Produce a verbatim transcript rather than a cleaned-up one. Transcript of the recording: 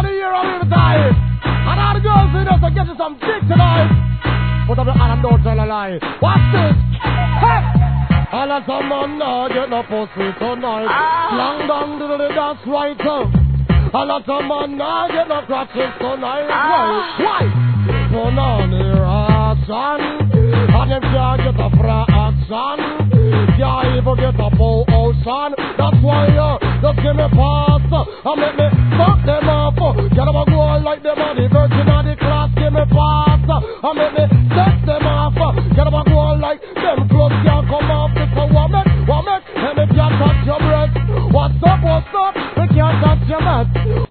the year of every time. And all the girls who know to get you some dick tonight. Put up your hand and don't tell a lie. Watch this. Hey! All of some man now get no pussy tonight. Ah. Long down to the dance right up. All of some man now get no crotches tonight. Ah. Why? Why? Put on the action. And them can't get a fraction. Can't even get a full ocean. That's why you uh, just give me pass. And make me fuck them up. Get them a go like them on the virgin of the class. Give me pass. And make